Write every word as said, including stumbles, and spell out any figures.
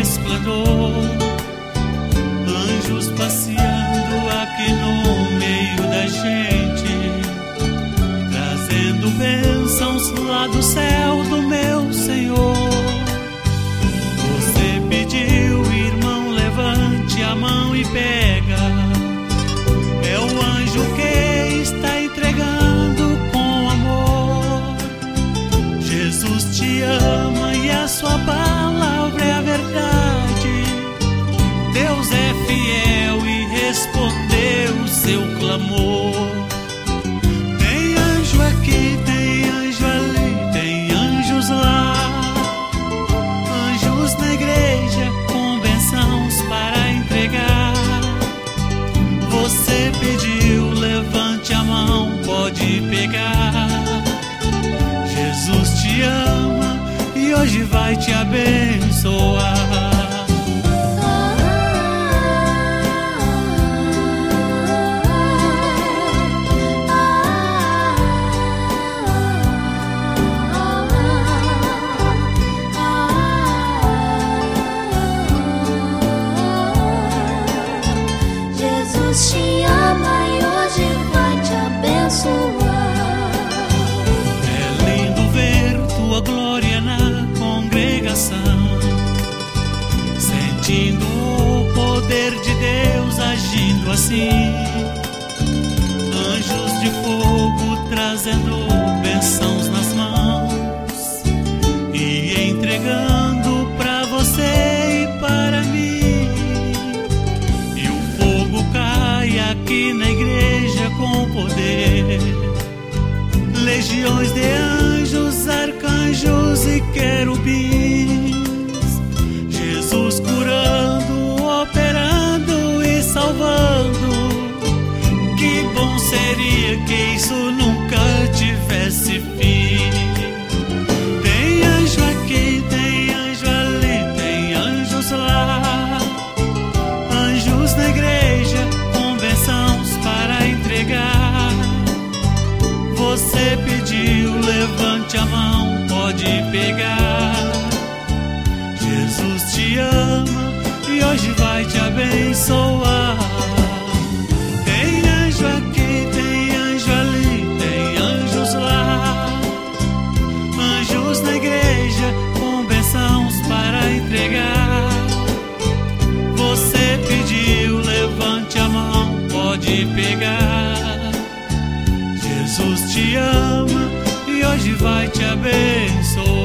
resplendor, anjos passeando aqui no meio da gente, trazendo bênçãos lá do céu do meu Senhor. Você pediu, irmão, levante a mão e pega. É o anjo que está entregando com amor. Jesus te ama e a sua palavra é a verdade. Deus é fiel e respondeu o seu clamor. Tem anjo aqui, tem anjo ali, tem anjos lá, anjos na igreja com bênçãos para entregar. Você pediu, levante a mão, pode pegar. Jesus te ama e hoje vai te abençoar. Jesus te ama e hoje vai te abençoar. É lindo ver tua glória na congregação, sentindo o poder de Deus agindo assim. Anjos de fogo trazendo bênçãos nas mãos e entregando pra você e para mim. Aqui na igreja com poder, legiões de anjos, arcanjos e querubins, Jesus curando, operando e salvando. Que bom seria que isso nunca tivesse fim. Tem anjo aqui, tem anjo ali, tem anjos lá, anjos na igreja para entregar. Você pediu, levante a mão, pode pegar. Jesus te ama e hoje vai te abençoar. Tem anjo aqui, tem anjo ali, tem anjos lá, anjos na igreja com bênçãos para entregar. Você pediu, levante a mão, pode pegar. Jesus te ama e hoje vai te abençoar.